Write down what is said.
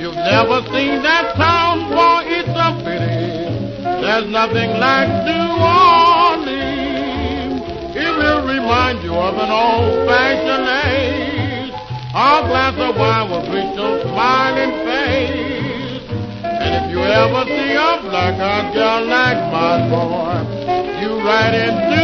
You've never seen that town, boy, it's a pity. There's nothing like New Orleans. It will remind you of an old-fashioned age. A glass of wine will greet your smiling face. And if you ever see a black-eyed girl like my boy, you right into